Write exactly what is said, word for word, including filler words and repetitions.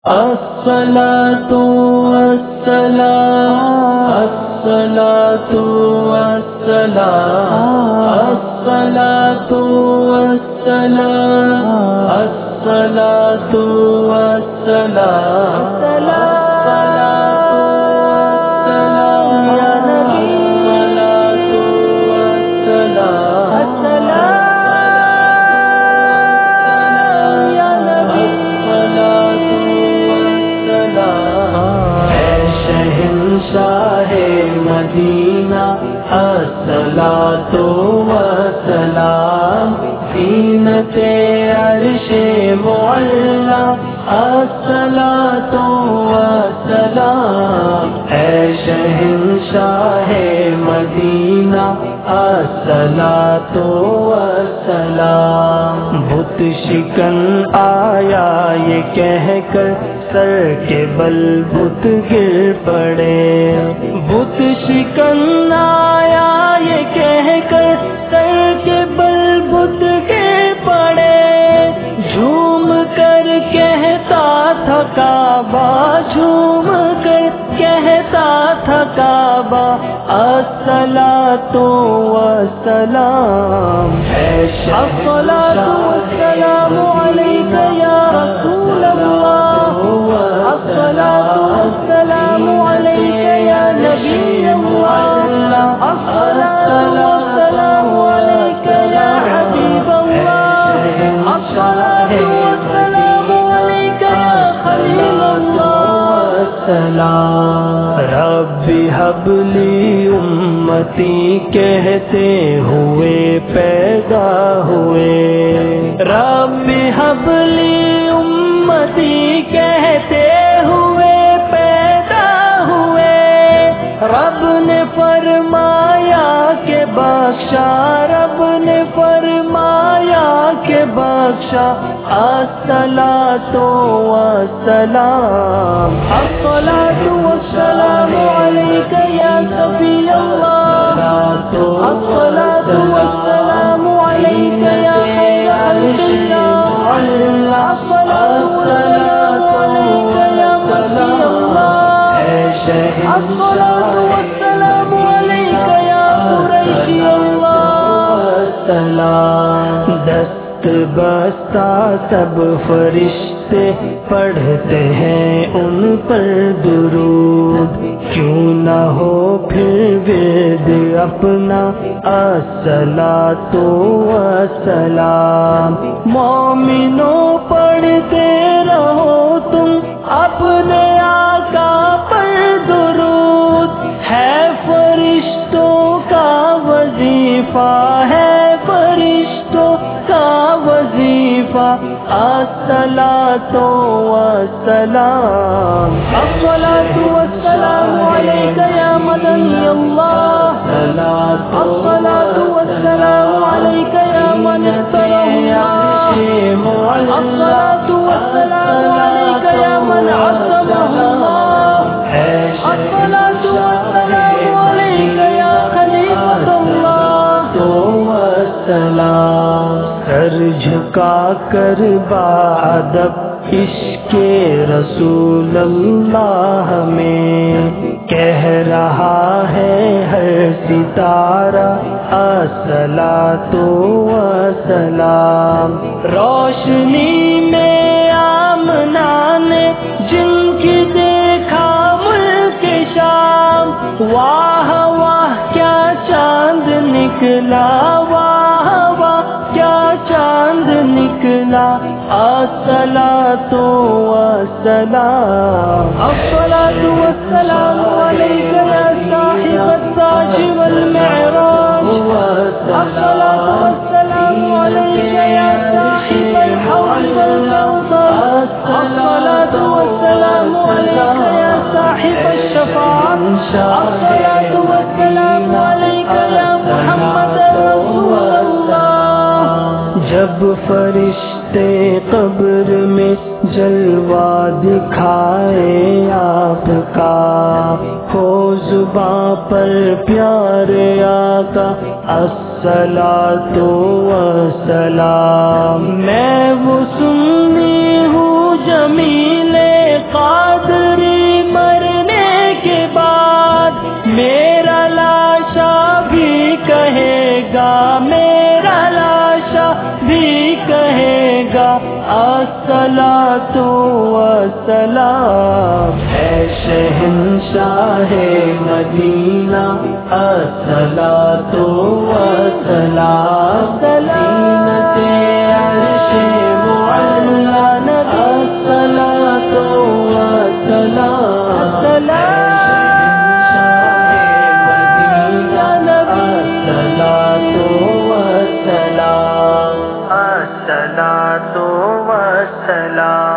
الصلاة والسلام الصلاة والسلام الصلاة والسلام الصلاة والسلام مدینہ الصلاۃ والسلام زینت عرش معلا الصلاۃ والسلام اے شہنشاہ مدینہ الصلاۃ والسلام بت شکن آیا یہ کہہ کر سر کے بل بت گر پڑے بت شکن آیا یہ کہہ کر سر کے بل بت گر پڑے جھوم کر کہتا تھا کعبہ جھوم کر کہتا تھا کعبہ الصلاۃ والسلام الصلاۃ والسلام علیک یا رسول اللہ الصلاۃ والسلام علیک یا نبی اللہ الصلاۃ والسلام علیک یا حبیب اللہ الصلاۃ والسلام علیک یا خلیل اللہ سلام رب حب لی امتی کہتے ہوئے پیدا ہوئے رب حب لی امتی کہتے ہوئے پیدا ہوئے رب نے فرمایا کہ بخشا رب نے فرمایا کہ بخشا الصلاۃ والسلام الصلاۃ والسلام علیک یا صفی اللہ الصلاۃ والسلام علیک یا خیر خلق اللہ الصلاۃ والسلام علیک یا صفی اللہ الصلاۃ والسلام علیک یا قریشی اللہ سلام دست بستہ سب فرشتے پڑھتے ہیں ان پر درود کیوں نہ ہو پھر ورد اپنا الصلاۃ والسلام مومنوں پڑھتے رہو تم اپنے آقا پر درود ہے فرشتوں کا وظیفہ ہے فرشتوں کا وظیفہ الصلاۃ والسلام الصلاۃ والسلام علیک یا مدنی اللہ الصلاۃ والسلام علیک یا من اختاره اللہ الصلاۃ والسلام علیک یا من عصمه اللہ الصلاۃ والسلام علیک یا خلیفۃ اللہ والسلام سر جھکا کر بادب عشق رسول اللہ میں کہہ رہا ہے ہر ستارہ الصلاۃ والسلام روشنی میں آمنہ نے جن کی دیکھا ملک شام واہ واہ کیا چاند نکلا واہ واہ کیا چاند نکلا الصلاۃ والسلام الصلاۃ والسلام علیک یا صاحب التاج والمعراج الصلاۃ والسلام علیک یا صاحب الحوض والكوثر الصلاۃ والسلام علیک یا صاحب الشفاعۃ الصلاۃ والسلام علیک یا محمد رسول اللہ جب فرشتے قبر میں جلوہ دکھائے آپ کا ہو زباں پر پیارے آقا الصلاۃ والسلام میں وہ سنی ہوں جمیل الصلاۃ والسلام. اے شہنشاہ مدینہ الصلاۃ والسلام. زینت عرش معلا نبی الصلاۃ والسلام. الصلاۃ والسلام. الصلاۃ والسلام.